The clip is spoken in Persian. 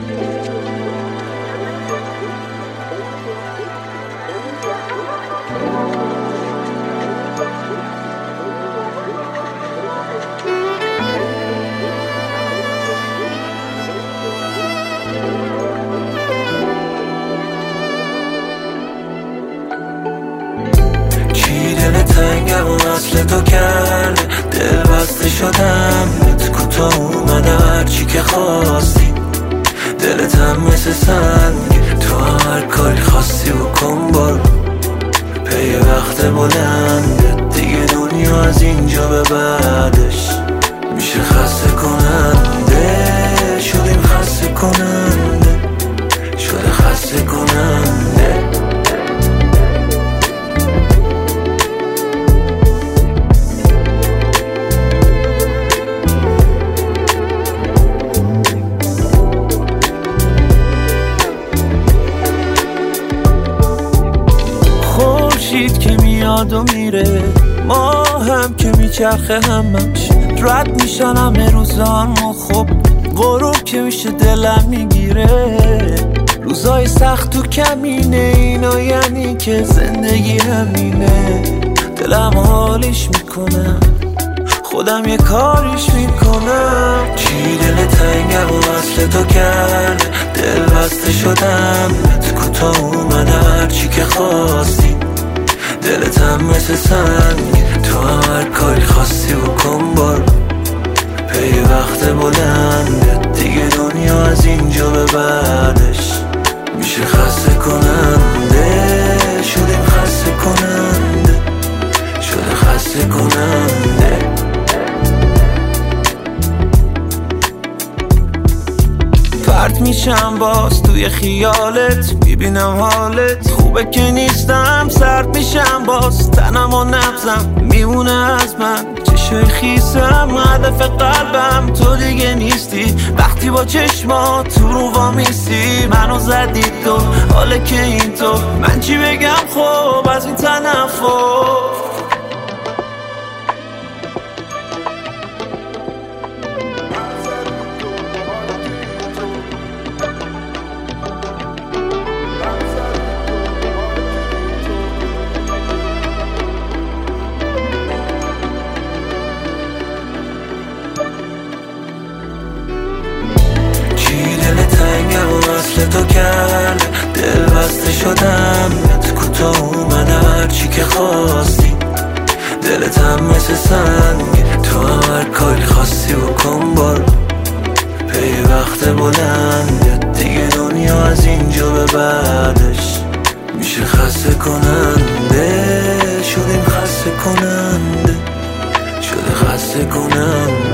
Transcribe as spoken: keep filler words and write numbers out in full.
تنگم و اصل تو کرده دل بسته شدم بهت کوتاه اومدم هرچی که خواستی دلتم مثل سنگ تو هر کاری خواستی بکن برو پی وقت بلنده دیگه دنیا از اینجا به بعدش میشه خسته کننده شدیم خسته کننده شده خسته کننده که میاد و میره ما هم که میچرخه همش رد میشن همه روزان و خب غروب که میشه دلم میگیره روزای سخت تو کمینه اینا یعنی که زندگی همینه دلم حالیش میکنم خودم یه کاریش میکنم چی دل تنگم و اصل تو کرده دل بسته شدم بهت کوتاه اومدم هرچی که خواستی دلتم مثل سنگ تو هر کاری خواستی بکن برو پی وقت بلنده دیگه دنیا از اینجا به بعدش میشه خسته کننده شدیم خسته کننده شده خسته کننده پرت میشم باز توی خیالت میبینم حالت خوبه که نیستم سرد میشم باز تنم و نبزم میمونه از من چشای خیسم هدف قلبم تو دیگه نیستی وقتی با چشمات تو رو وامیستی منو زدی تو حاله که این تو من چی بگم خب از این تنفر اصل تو کرده دل بسته شدم بهت کوتاه اومدم هرچی که خواستی دلتم مثل سنگ تو هر کاری خواستی بکن برو پی وقت بلنده دیگه دنیا از اینجا به بعدش میشه خسته کننده شدیم خسته کننده شده خسته کننده